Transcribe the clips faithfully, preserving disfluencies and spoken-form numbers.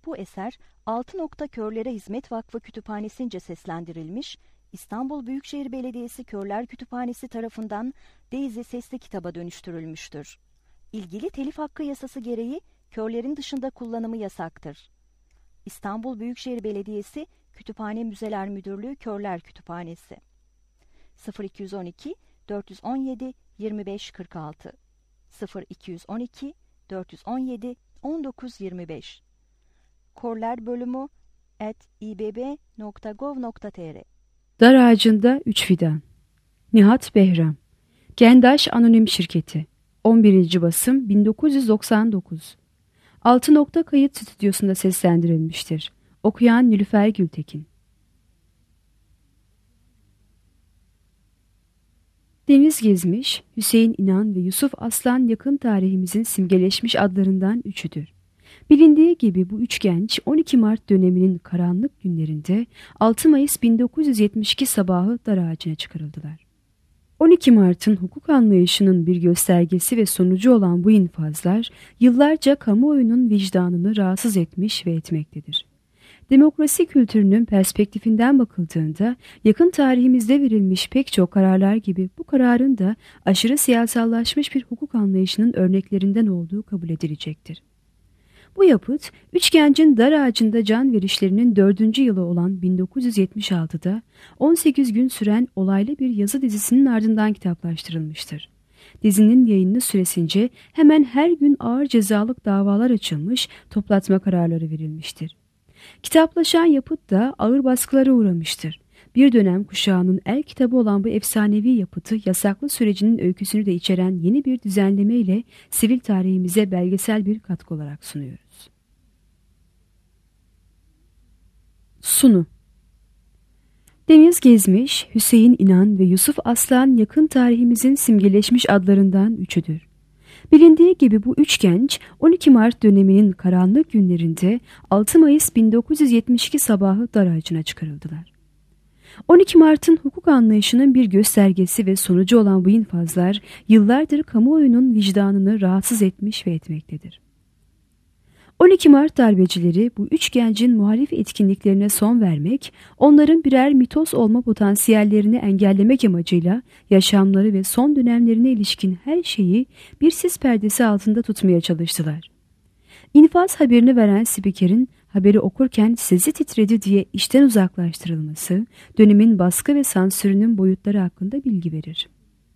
Bu eser Altı Nokta Körlere Hizmet Vakfı Kütüphanesi'nce seslendirilmiş, İstanbul Büyükşehir Belediyesi Körler Kütüphanesi tarafından Daisy sesli kitaba dönüştürülmüştür. İlgili telif hakkı yasası gereği körlerin dışında kullanımı yasaktır. İstanbul Büyükşehir Belediyesi Kütüphane Müzeler Müdürlüğü Körler Kütüphanesi sıfır iki on iki dört on yedi yirmi beş kırk altı sıfır iki on iki dört on yedi on dokuz yirmi beş Körler bölümü at i b b nokta gov nokta t r Dar Ağacında Üç Fidan. Nihat Behram. Gendaş Anonim Şirketi. on birinci basım bin dokuz yüz doksan dokuz. Altı Nokta Kayıt Stüdyosu'nda seslendirilmiştir. Okuyan Nilüfer Gültekin. Deniz Gezmiş, Hüseyin İnan ve Yusuf Aslan yakın tarihimizin simgeleşmiş adlarından üçüdür. Bilindiği gibi bu üç genç on iki Mart döneminin karanlık günlerinde altı Mayıs bin dokuz yüz yetmiş iki sabahı dar ağacına çıkarıldılar. on iki Mart'ın hukuk anlayışının bir göstergesi ve sonucu olan bu infazlar yıllarca kamuoyunun vicdanını rahatsız etmiş ve etmektedir. Demokrasi kültürünün perspektifinden bakıldığında yakın tarihimizde verilmiş pek çok kararlar gibi bu kararın da aşırı siyasallaşmış bir hukuk anlayışının örneklerinden olduğu kabul edilecektir. Bu yapıt, üç gencin dar ağacında can verişlerinin dördüncü yılı olan bin dokuz yüz yetmiş altıda on sekiz gün süren olaylı bir yazı dizisinin ardından kitaplaştırılmıştır. Dizinin yayını süresince hemen her gün ağır cezalık davalar açılmış, toplatma kararları verilmiştir. Kitaplaşan yapıt da ağır baskılara uğramıştır. Bir dönem kuşağının el kitabı olan bu efsanevi yapıtı yasaklı sürecinin öyküsünü de içeren yeni bir düzenleme ile sivil tarihimize belgesel bir katkı olarak sunuyoruz. Sunu. Deniz Gezmiş, Hüseyin İnan ve Yusuf Aslan yakın tarihimizin simgeleşmiş adlarından üçüdür. Bilindiği gibi bu üç genç on iki Mart döneminin karanlık günlerinde altı Mayıs bin dokuz yüz yetmiş iki sabahı dar ağacına çıkarıldılar. on iki Mart'ın hukuk anlayışının bir göstergesi ve sonucu olan bu infazlar yıllardır kamuoyunun vicdanını rahatsız etmiş ve etmektedir. on iki Mart darbecileri bu üç gencin muhalif etkinliklerine son vermek, onların birer mitos olma potansiyellerini engellemek amacıyla yaşamları ve son dönemlerine ilişkin her şeyi bir sis perdesi altında tutmaya çalıştılar. İnfaz haberini veren spikerin haberi okurken sesi titredi diye işten uzaklaştırılması, dönemin baskı ve sansürünün boyutları hakkında bilgi verir.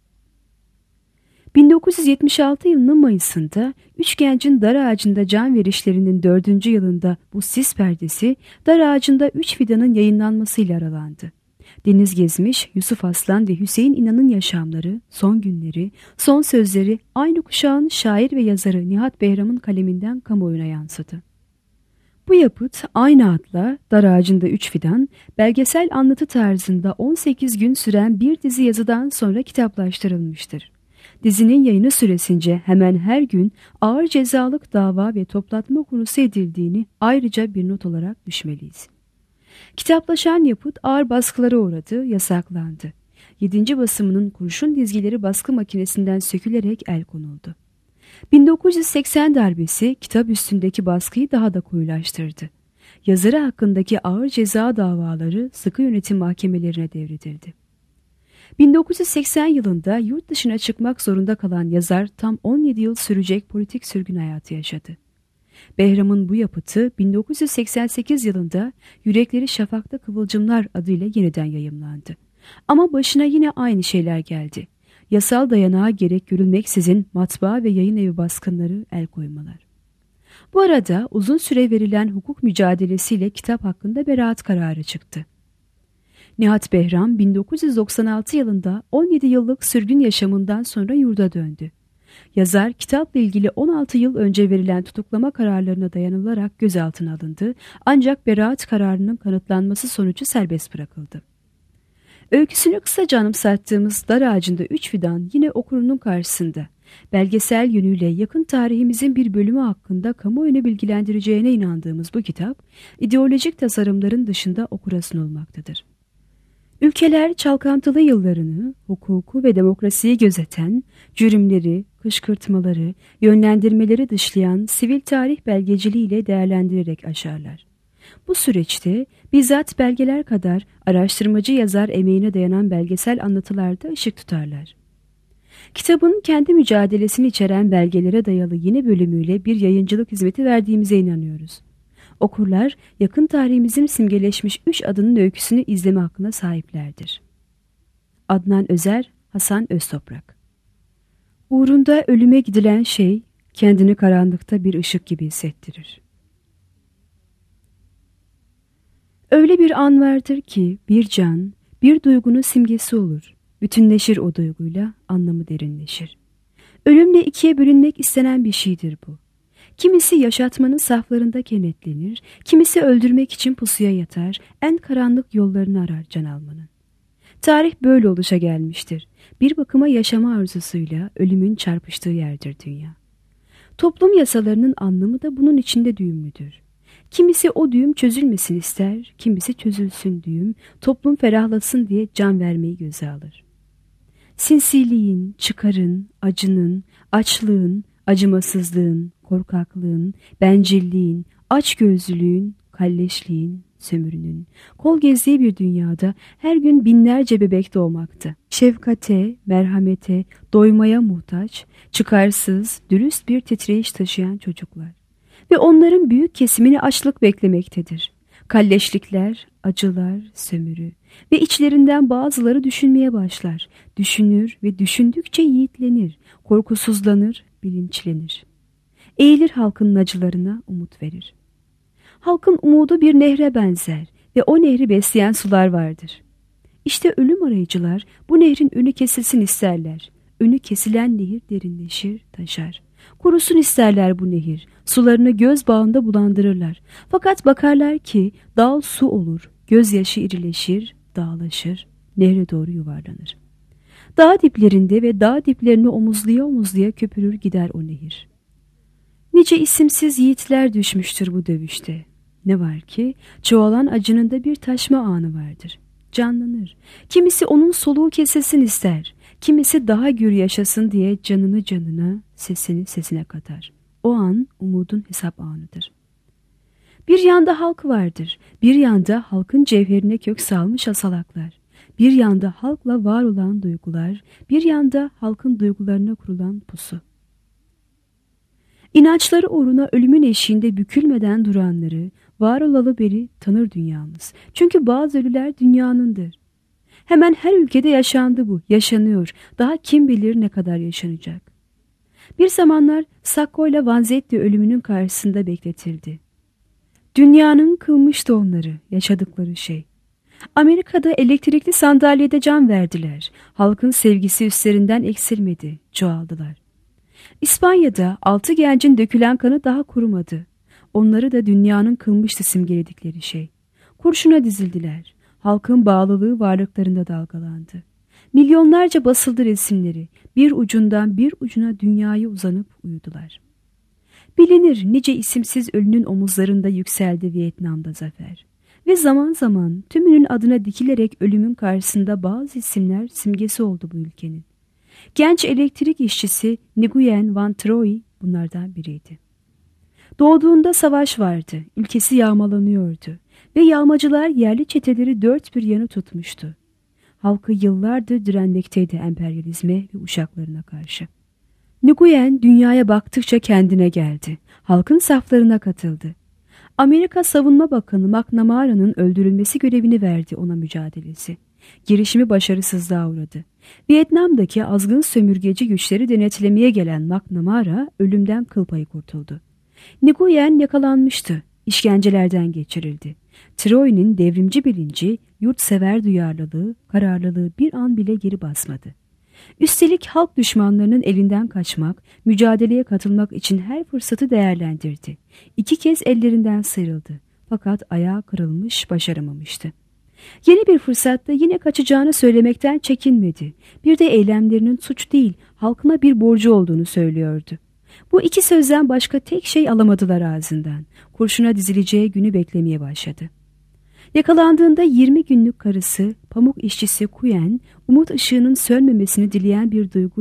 bin dokuz yüz yetmiş altı yılının Mayıs'ında üç gencin dar ağacında can verişlerinin dördüncü yılında bu sis perdesi dar ağacında üç fidanın yayınlanmasıyla aralandı. Deniz Gezmiş, Yusuf Aslan ve Hüseyin İnan'ın yaşamları, son günleri, son sözleri aynı kuşağın şair ve yazarı Nihat Behram'ın kaleminden kamuoyuna yansıdı. Bu yapıt aynı adla Dar Ağacında Üç Fidan, belgesel anlatı tarzında on sekiz gün süren bir dizi yazıdan sonra kitaplaştırılmıştır. Dizinin yayını süresince hemen her gün ağır cezalık dava ve toplatma konusu edildiğini ayrıca bir not olarak düşmeliyiz. Kitaplaşan yapıt ağır baskılara uğradı, yasaklandı. Yedinci basımının kurşun dizgileri baskı makinesinden sökülerek el konuldu. bin dokuz yüz seksen darbesi kitap üstündeki baskıyı daha da koyulaştırdı. Yazarı hakkındaki ağır ceza davaları sıkı yönetim mahkemelerine devredildi. bin dokuz yüz seksen yılında yurt dışına çıkmak zorunda kalan yazar tam on yedi yıl sürecek politik sürgün hayatı yaşadı. Behram'ın bu yapıtı bin dokuz yüz seksen sekiz yılında Yürekleri Şafakta Kıvılcımlar adıyla yeniden yayımlandı. Ama başına yine aynı şeyler geldi. Yasal dayanağa gerek görülmeksizin matbaa ve yayın evi baskınları, el koymalar. Bu arada uzun süre verilen hukuk mücadelesiyle kitap hakkında beraat kararı çıktı. Nihat Behram bin dokuz yüz doksan altı yılında on yedi yıllık sürgün yaşamından sonra yurda döndü. Yazar kitapla ilgili on altı yıl önce verilen tutuklama kararlarına dayanılarak gözaltına alındı, ancak beraat kararının kanıtlanması sonucu serbest bırakıldı. Öyküsünü kısaca anımsattığımız Dar Ağacında Üç Fidan yine okurunun karşısında. Belgesel yönüyle yakın tarihimizin bir bölümü hakkında kamuoyunu bilgilendireceğine inandığımız bu kitap, ideolojik tasarımların dışında okura sunulmaktadır. Ülkeler çalkantılı yıllarını, hukuku ve demokrasiyi gözeten, cürümleri, kışkırtmaları, yönlendirmeleri dışlayan sivil tarih belgeciliğiyle değerlendirerek aşarlar. Bu süreçte bizzat belgeler kadar araştırmacı yazar emeğine dayanan belgesel anlatılarda ışık tutarlar. Kitabın kendi mücadelesini içeren belgelere dayalı yeni bölümüyle bir yayıncılık hizmeti verdiğimize inanıyoruz. Okurlar yakın tarihimizin simgeleşmiş üç adının öyküsünü izleme hakkına sahiplerdir. Adnan Özer, Hasan Öztoprak. Uğrunda ölüme gidilen şey kendini karanlıkta bir ışık gibi hissettirir. Öyle bir an vardır ki bir can, bir duygunun simgesi olur. Bütünleşir o duyguyla, anlamı derinleşir. Ölümle ikiye bölünmek istenen bir şeydir bu. Kimisi yaşatmanın saflarında kenetlenir, kimisi öldürmek için pusuya yatar, en karanlık yollarını arar can almanın. Tarih böyle oluşa gelmiştir. Bir bakıma yaşama arzusuyla ölümün çarpıştığı yerdir dünya. Toplum yasalarının anlamı da bunun içinde düğümlüdür. Kimisi o düğüm çözülmesin ister, kimisi çözülsün düğüm, toplum ferahlasın diye can vermeyi göze alır. Sinsiliğin, çıkarın, acının, açlığın, acımasızlığın, korkaklığın, bencilliğin, açgözlülüğün, kalleşliğin, sömürünün, kol gezdiği bir dünyada her gün binlerce bebek doğmakta. Şefkate, merhamete, doymaya muhtaç, çıkarsız, dürüst bir titreyiş taşıyan çocuklar. Ve onların büyük kesimini açlık beklemektedir. Kalleşlikler, acılar, sömürü ve içlerinden bazıları düşünmeye başlar. Düşünür ve düşündükçe yiğitlenir, korkusuzlanır, bilinçlenir. Eğilir halkın acılarına, umut verir. Halkın umudu bir nehre benzer ve o nehri besleyen sular vardır. İşte ölüm arayıcılar bu nehrin önü kesilsin isterler. Önü kesilen nehir derinleşir, taşar. Kurusun isterler bu nehir, sularını göz bağında bulandırırlar. Fakat bakarlar ki dağ su olur, gözyaşı irileşir, dağlaşır, nehre doğru yuvarlanır. Dağ diplerinde ve dağ diplerini omuzlaya omuzlaya köpürür gider o nehir. Nice isimsiz yiğitler düşmüştür bu dövüşte. Ne var ki çoğalan acının da bir taşma anı vardır. Canlanır. Kimisi onun soluğu kesilsin ister. Kimisi daha gür yaşasın diye canını canına, sesini sesine katar. O an umudun hesap anıdır. Bir yanda halk vardır. Bir yanda halkın cevherine kök salmış asalaklar. Bir yanda halkla var olan duygular. Bir yanda halkın duygularına kurulan pusu. İnançları uğruna ölümün eşiğinde bükülmeden duranları, var olalı beri tanır dünyamız. Çünkü bazı ölüler dünyanındır. Hemen her ülkede yaşandı bu, yaşanıyor. Daha kim bilir ne kadar yaşanacak. Bir zamanlar Sacco ile Vanzetti ölümünün karşısında bekletildi. Dünyanın kılmıştı onları, yaşadıkları şey. Amerika'da elektrikli sandalyede can verdiler. Halkın sevgisi üstlerinden eksilmedi, çoğaldılar. İspanya'da altı gencin dökülen kanı daha kurumadı. Onları da dünyanın kılmıştı simgeledikleri şey. Kurşuna dizildiler. Halkın bağlılığı varlıklarında dalgalandı. Milyonlarca basıldı resimleri. Bir ucundan bir ucuna dünyaya uzanıp uyudular. Bilinir nice isimsiz ölünün omuzlarında yükseldi Vietnam'da zafer. Ve zaman zaman tümünün adına dikilerek ölümün karşısında bazı isimler simgesi oldu bu ülkenin. Genç elektrik işçisi Nguyen Van Troy bunlardan biriydi. Doğduğunda savaş vardı, ülkesi yağmalanıyordu ve yağmacılar yerli çeteleri dört bir yanı tutmuştu. Halkı yıllardır direnmekteydi emperyalizme ve uşaklarına karşı. Nguyen dünyaya baktıkça kendine geldi, halkın saflarına katıldı. Amerika Savunma Bakanı McNamara'nın öldürülmesi görevini verdi ona mücadelesi. Girişimi başarısızlığa uğradı. Vietnam'daki azgın sömürgeci güçleri denetlemeye gelen McNamara ölümden kıl payı kurtuldu. Nguyen yakalanmıştı, işkencelerden geçirildi. Troy'nin devrimci bilinci, yurtsever duyarlılığı, kararlılığı bir an bile geri basmadı. Üstelik halk düşmanlarının elinden kaçmak, mücadeleye katılmak için her fırsatı değerlendirdi. İki kez ellerinden sıyrıldı. Fakat ayağı kırılmış, başaramamıştı. Yeni bir fırsatta yine kaçacağını söylemekten çekinmedi. Bir de eylemlerinin suç değil, halkına bir borcu olduğunu söylüyordu. Bu iki sözden başka tek şey alamadılar ağzından. Kurşuna dizileceği günü beklemeye başladı. Yakalandığında yirmi günlük karısı, pamuk işçisi Kuyen, umut ışığının sönmemesini dileyen bir duyguyla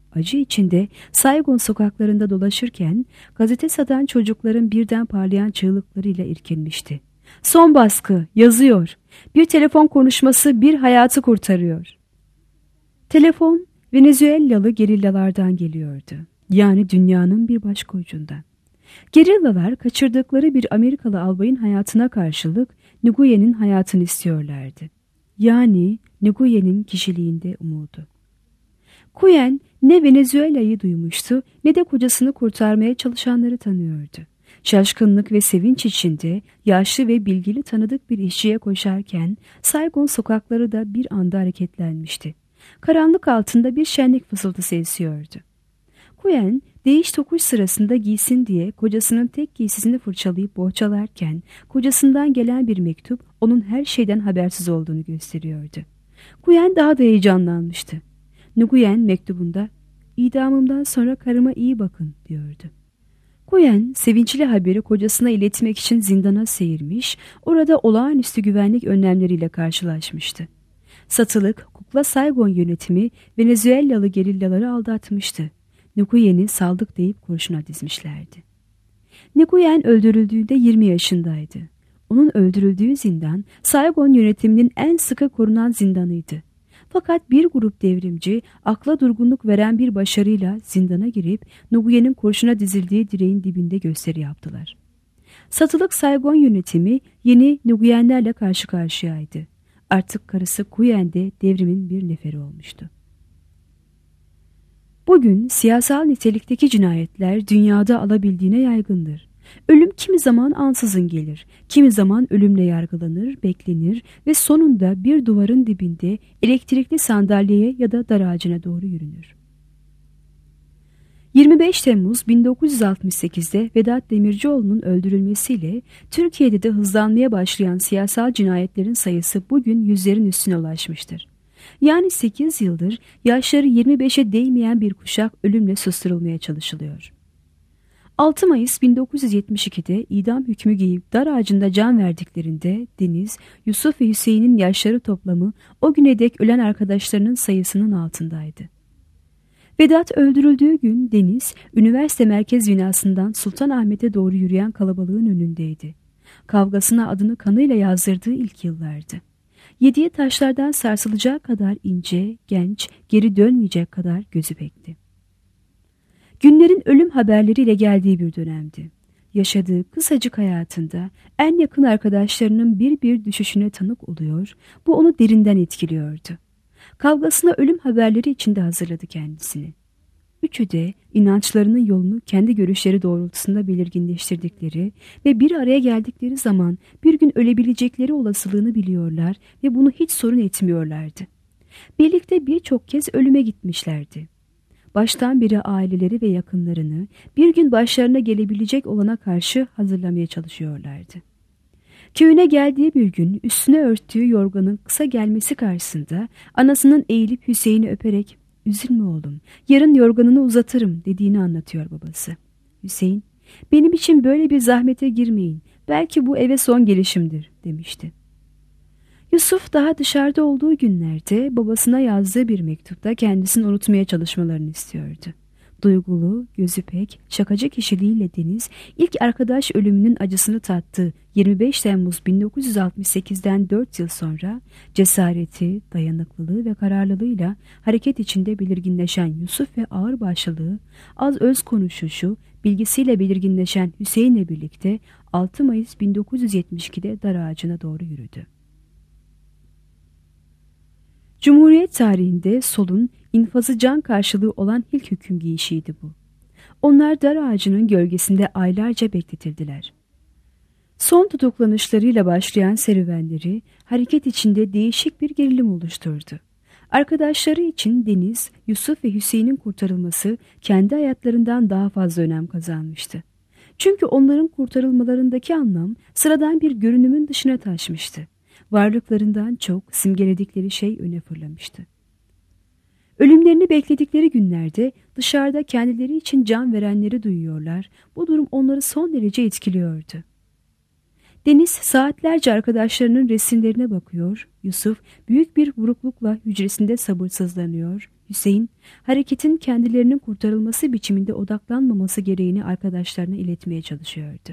Acı içinde Saigon sokaklarında dolaşırken gazete satan çocukların birden parlayan çığlıklarıyla irkilmişti. Son baskı, yazıyor. Bir telefon konuşması bir hayatı kurtarıyor. Telefon Venezuelalı gerillalardan geliyordu. Yani dünyanın bir başka ucundan. Gerillalar kaçırdıkları bir Amerikalı albayın hayatına karşılık Nguyen'in hayatını istiyorlardı. Yani Nguyen'in kişiliğinde umudu. Nguyen ne Venezuela'yı duymuştu ne de kocasını kurtarmaya çalışanları tanıyordu. Şaşkınlık ve sevinç içinde yaşlı ve bilgili tanıdık bir işçiye koşarken Saigon sokakları da bir anda hareketlenmişti. Karanlık altında bir şenlik fısıltısı esiyordu. Nguyen değiş tokuş sırasında giysin diye kocasının tek giysisini fırçalayıp bohçalarken kocasından gelen bir mektup onun her şeyden habersiz olduğunu gösteriyordu. Nguyen daha da heyecanlanmıştı. Nguyen mektubunda "İdamımdan sonra karıma iyi bakın" diyordu. Nguyen sevinçli haberi kocasına iletmek için zindana seyirmiş, orada olağanüstü güvenlik önlemleriyle karşılaşmıştı. Satılık kukla Saigon yönetimi Venezuelalı gerillaları aldatmıştı. Nguyen'i saldık deyip kurşuna dizmişlerdi. Nguyen öldürüldüğünde yirmi yaşındaydı. Onun öldürüldüğü zindan Saigon yönetiminin en sıkı korunan zindanıydı. Fakat bir grup devrimci akla durgunluk veren bir başarıyla zindana girip Nguyen'in kurşuna dizildiği direğin dibinde gösteri yaptılar. Satılık Saigon yönetimi yeni Nguyenlerle karşı karşıyaydı. Artık karısı Nguyen de devrimin bir neferi olmuştu. Bugün siyasal nitelikteki cinayetler dünyada alabildiğine yaygındır. Ölüm kimi zaman ansızın gelir, kimi zaman ölümle yargılanır, beklenir ve sonunda bir duvarın dibinde elektrikli sandalyeye ya da dar ağacına doğru yürünür. yirmi beş Temmuz bin dokuz yüz altmış sekiz'de Vedat Demircioğlu'nun öldürülmesiyle Türkiye'de de hızlanmaya başlayan siyasal cinayetlerin sayısı bugün yüzlerin üstüne ulaşmıştır. Yani sekiz yıldır yaşları yirmi beşe değmeyen bir kuşak ölümle susturulmaya çalışılıyor. altı Mayıs bin dokuz yüz yetmiş iki'de idam hükmü giyip dar ağacında can verdiklerinde Deniz, Yusuf ve Hüseyin'in yaşları toplamı o güne dek ölen arkadaşlarının sayısının altındaydı. Vedat öldürüldüğü gün Deniz, üniversite merkez binasından Sultanahmet'e doğru yürüyen kalabalığın önündeydi. Kavgasına adını kanıyla yazdırdığı ilk yıllardı. Yediği taşlardan sarsılacağı kadar ince, genç, geri dönmeyecek kadar gözü pekti. Günlerin ölüm haberleriyle geldiği bir dönemdi. Yaşadığı kısacık hayatında en yakın arkadaşlarının bir bir düşüşüne tanık oluyor, bu onu derinden etkiliyordu. Kavgasına ölüm haberleri içinde hazırladı kendisini. Üçü de inançlarının yolunu kendi görüşleri doğrultusunda belirginleştirdikleri ve bir araya geldikleri zaman bir gün ölebilecekleri olasılığını biliyorlar ve bunu hiç sorun etmiyorlardı. Birlikte birçok kez ölüme gitmişlerdi. Baştan beri aileleri ve yakınlarını bir gün başlarına gelebilecek olana karşı hazırlamaya çalışıyorlardı. Köyüne geldiği bir gün üstüne örttüğü yorganın kısa gelmesi karşısında anasının eğilip Hüseyin'i öperek "Üzülme oğlum, yarın yorganını uzatırım" dediğini anlatıyor babası. Hüseyin, "Benim için böyle bir zahmete girmeyin, belki bu eve son gelişimdir" demişti. Yusuf daha dışarıda olduğu günlerde babasına yazdığı bir mektupta kendisini unutmaya çalışmalarını istiyordu. Duygulu, gözü pek, şakacı kişiliğiyle Deniz, ilk arkadaş ölümünün acısını tattığı yirmi beş Temmuz bin dokuz yüz altmış sekiz'den dört yıl sonra cesareti, dayanıklılığı ve kararlılığıyla hareket içinde belirginleşen Yusuf ve ağırbaşlılığı, az öz konuşuşu, bilgisiyle belirginleşen Hüseyin'le birlikte altı Mayıs bin dokuz yüz yetmiş iki'de dar ağacına doğru yürüdü. Cumhuriyet tarihinde solun infazı can karşılığı olan ilk hüküm giyişiydi bu. Onlar dar ağacının gölgesinde aylarca bekletildiler. Son tutuklanışlarıyla başlayan serüvenleri hareket içinde değişik bir gerilim oluşturdu. Arkadaşları için Deniz, Yusuf ve Hüseyin'in kurtarılması kendi hayatlarından daha fazla önem kazanmıştı. Çünkü onların kurtarılmalarındaki anlam sıradan bir görünümün dışına taşmıştı. Varlıklarından çok simgeledikleri şey öne fırlamıştı. Ölümlerini bekledikleri günlerde dışarıda kendileri için can verenleri duyuyorlar, bu durum onları son derece etkiliyordu. Deniz saatlerce arkadaşlarının resimlerine bakıyor. Yusuf büyük bir buruklukla hücresinde sabırsızlanıyor. Hüseyin, hareketin kendilerinin kurtarılması biçiminde odaklanmaması gereğini arkadaşlarına iletmeye çalışıyordu.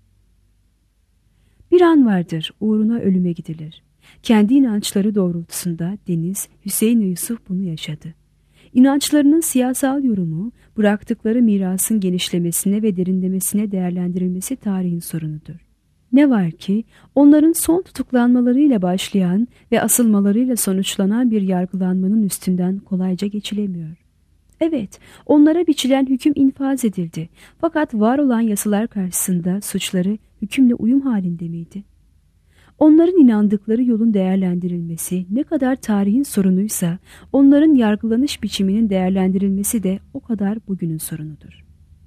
Bir an vardır uğruna ölüme gidilir. Kendi inançları doğrultusunda Deniz, Hüseyin ve Yusuf bunu yaşadı. İnançlarının siyasal yorumu, bıraktıkları mirasın genişlemesine ve derinlemesine değerlendirilmesi tarihin sorunudur. Ne var ki onların son tutuklanmalarıyla başlayan ve asılmalarıyla sonuçlanan bir yargılanmanın üstünden kolayca geçilemiyor. Evet, onlara biçilen hüküm infaz edildi. Fakat var olan yasalar karşısında suçları hükümle uyum halinde miydi? Onların inandıkları yolun değerlendirilmesi ne kadar tarihin sorunuysa, onların yargılanış biçiminin değerlendirilmesi de o kadar bugünün sorunudur.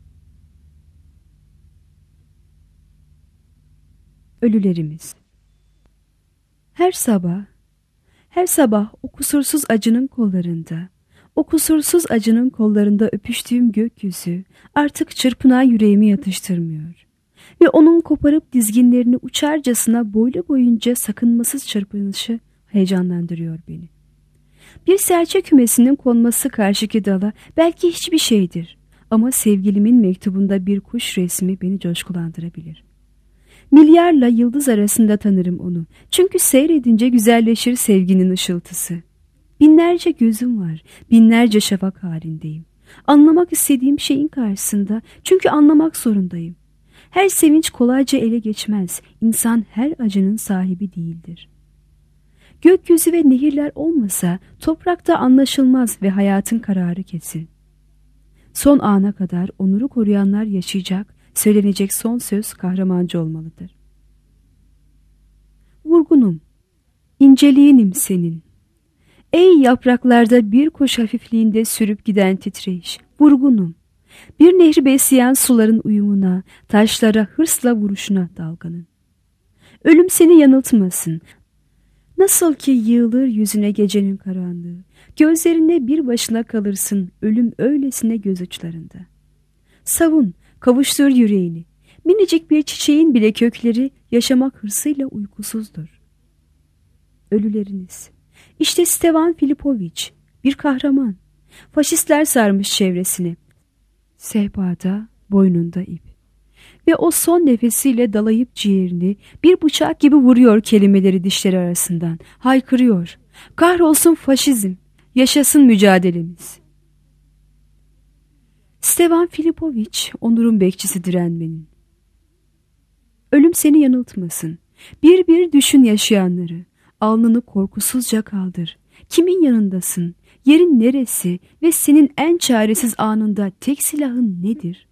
Ölülerimiz. Her sabah, her sabah o kusursuz acının kollarında, o kusursuz acının kollarında öpüştüğüm gökyüzü artık çırpınan yüreğimi yatıştırmıyor. Ve onun koparıp dizginlerini uçarcasına boylu boyunca sakınmasız çırpınışı heyecanlandırıyor beni. Bir serçe kümesinin konması karşıki dala belki hiçbir şeydir ama sevgilimin mektubunda bir kuş resmi beni coşkulandırabilir. Milyarla yıldız arasında tanırım onu. Çünkü seyredince güzelleşir sevginin ışıltısı. Binlerce gözüm var, binlerce şafak halindeyim. Anlamak istediğim şeyin karşısında, çünkü anlamak zorundayım. Her sevinç kolayca ele geçmez, insan her acının sahibi değildir. Gökyüzü ve nehirler olmasa toprakta anlaşılmaz ve hayatın kararı kesin. Son ana kadar onuru koruyanlar yaşayacak, söylenecek son söz kahramancı olmalıdır. Vurgunum, inceliğinim senin. Ey yapraklarda bir kuş hafifliğinde sürüp giden titreyiş, vurgunum. Bir nehri besleyen suların uyumuna, taşlara hırsla vuruşuna dalganın. Ölüm seni yanıltmasın. Nasıl ki yığılır yüzüne gecenin karanlığı, gözlerinde bir başına kalırsın ölüm öylesine göz uçlarında. Savun, kavuştur yüreğini. Minicik bir çiçeğin bile kökleri yaşamak hırsıyla uykusuzdur. Ölüleriniz. İşte Stevan Filipoviç, bir kahraman. Faşistler sarmış çevresini. Sehpada, boynunda ip. Ve o son nefesiyle dalayıp ciğerini bir bıçak gibi vuruyor kelimeleri dişleri arasından. Haykırıyor. Kahrolsun faşizm, yaşasın mücadelemiz. Stevan Filipoviç, onurun bekçisi direnmenin. Ölüm seni yanıltmasın. Bir bir düşün yaşayanları. Alnını korkusuzca kaldır. Kimin yanındasın? Yerin neresi ve senin en çaresiz anında tek silahın nedir?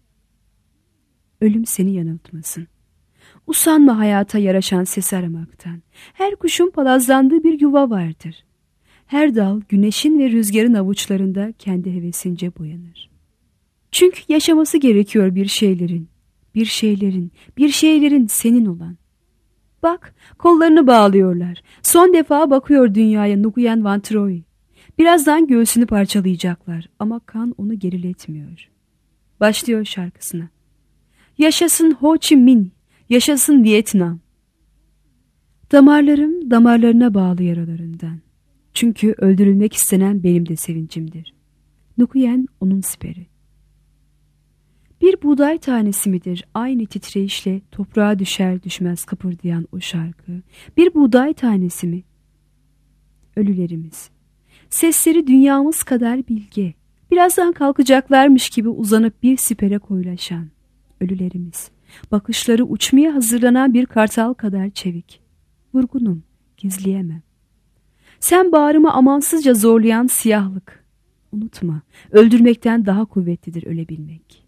Ölüm seni yanıltmasın. Usanma hayata yaraşan ses aramaktan. Her kuşun palazlandığı bir yuva vardır. Her dal güneşin ve rüzgarın avuçlarında kendi hevesince boyanır. Çünkü yaşaması gerekiyor bir şeylerin, bir şeylerin, bir şeylerin senin olan. Bak, kollarını bağlıyorlar. Son defa bakıyor dünyaya Nguyen Van Troy. Birazdan göğsünü parçalayacaklar ama kan onu geriletmiyor. Başlıyor şarkısına. Yaşasın Ho Chi Minh, yaşasın Vietnam. Damarlarım damarlarına bağlı yaralarından. Çünkü öldürülmek istenen benim de sevincimdir. Nguyen onun siperi. Bir buğday tanesi midir aynı titreyişle toprağa düşer düşmez kıpırdayan o şarkı? Bir buğday tanesi mi? Ölülerimiz. Sesleri dünyamız kadar bilge. Birazdan kalkacaklarmış gibi uzanıp bir sipere koyulaşan. Ölülerimiz. Bakışları uçmaya hazırlanan bir kartal kadar çevik. Vurgunum, gizleyemem. Sen bağrımı amansızca zorlayan siyahlık. Unutma, öldürmekten daha kuvvetlidir ölebilmek.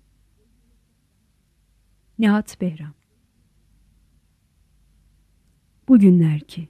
Nihat Behram. Bugünler ki.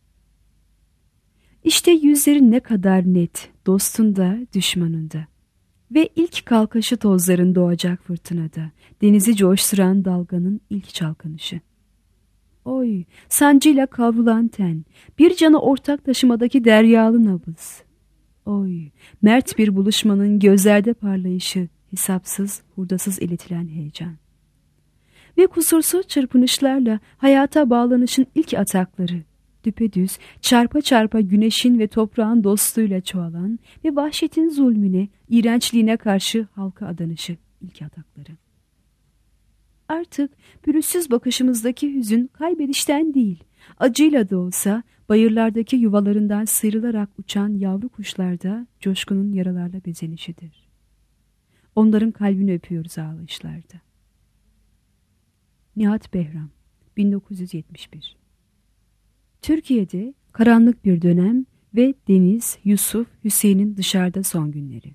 İşte yüzlerin ne kadar net, dostunda, düşmanında. Ve ilk kalkışı tozların doğacak fırtınada, denizi coşturan dalganın ilk çalkanışı. Oy, sancıyla kavrulan ten, bir canı ortak taşımadaki deryalı nabız. Oy, mert bir buluşmanın gözlerde parlayışı, hesapsız, hurdasız iletilen heyecan. ve kusursuz çırpınışlarla hayata bağlanışın ilk atakları, düpedüz, çarpa çarpa güneşin ve toprağın dostluğuyla çoğalan ve vahşetin zulmüne, iğrençliğine karşı halka adanışı ilk atakları. Artık pürüzsüz bakışımızdaki hüzün kaybedişten değil, acıyla da olsa bayırlardaki yuvalarından sıyrılarak uçan yavru kuşlarda coşkunun yaralarla bezenişidir. Onların kalbini öpüyoruz ağlayışlarda. Nihat Behram, bin dokuz yüz yetmiş bir. Türkiye'de karanlık bir dönem ve Deniz, Yusuf, Hüseyin'in dışarıda son günleri.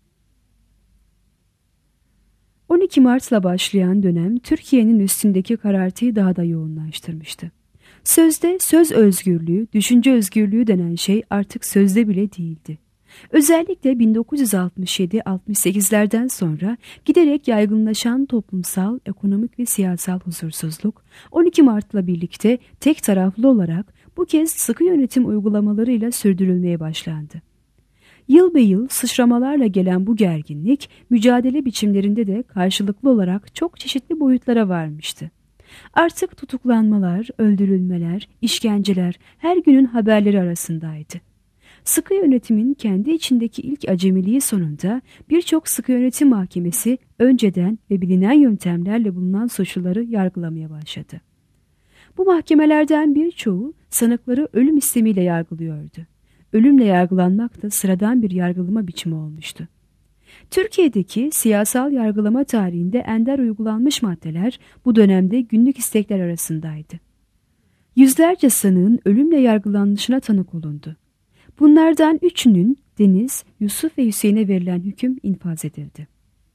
on iki Mart'la başlayan dönem Türkiye'nin üstündeki karartıyı daha da yoğunlaştırmıştı. Sözde söz özgürlüğü, düşünce özgürlüğü denen şey artık sözde bile değildi. Özellikle bin dokuz yüz altmış yedi altmış sekizlerden sonra giderek yaygınlaşan toplumsal, ekonomik ve siyasal huzursuzluk on iki Mart'la birlikte tek taraflı olarak bu kez sıkı yönetim uygulamalarıyla sürdürülmeye başlandı. Yıl be yıl sıçramalarla gelen bu gerginlik mücadele biçimlerinde de karşılıklı olarak çok çeşitli boyutlara varmıştı. Artık tutuklanmalar, öldürülmeler, işkenceler her günün haberleri arasındaydı. Sıkı yönetimin kendi içindeki ilk acemiliği sonunda birçok sıkı yönetim mahkemesi önceden ve bilinen yöntemlerle bulunan suçluları yargılamaya başladı. Bu mahkemelerden birçoğu sanıkları ölüm istemiyle yargılıyordu. Ölümle yargılanmak da sıradan bir yargılama biçimi olmuştu. Türkiye'deki siyasal yargılama tarihinde ender uygulanmış maddeler bu dönemde günlük istekler arasındaydı. Yüzlerce sanığın ölümle yargılanışına tanık olundu. Bunlardan üçünün Deniz, Yusuf ve Hüseyin'e verilen hüküm infaz edildi.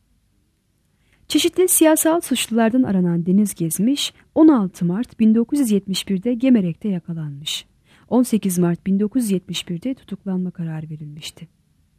Çeşitli siyasal suçlulardan aranan Deniz Gezmiş, on altı Mart bin dokuz yüz yetmiş bir'de Gemerek'te yakalanmış. on sekiz Mart bin dokuz yüz yetmiş bir'de tutuklanma kararı verilmişti.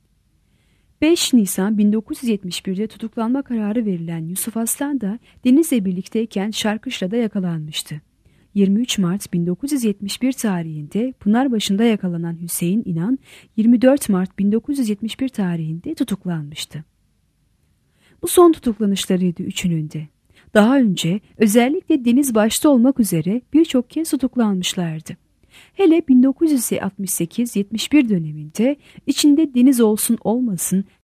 beş Nisan bin dokuz yüz yetmiş bir'de tutuklanma kararı verilen Yusuf Aslan da Deniz'le birlikteyken Şarkışla'da yakalanmıştı. yirmi üç Mart bin dokuz yüz yetmiş bir tarihinde Pınarbaşı'nda yakalanan Hüseyin İnan, yirmi dört Mart bin dokuz yüz yetmiş bir tarihinde tutuklanmıştı. Bu son tutuklanışlarıydı üçünün de. Daha önce özellikle Deniz başta olmak üzere birçok kez tutuklanmışlardı. Hele bin dokuz yüz altmış sekiz yetmiş bir döneminde içinde Deniz olsun olmasın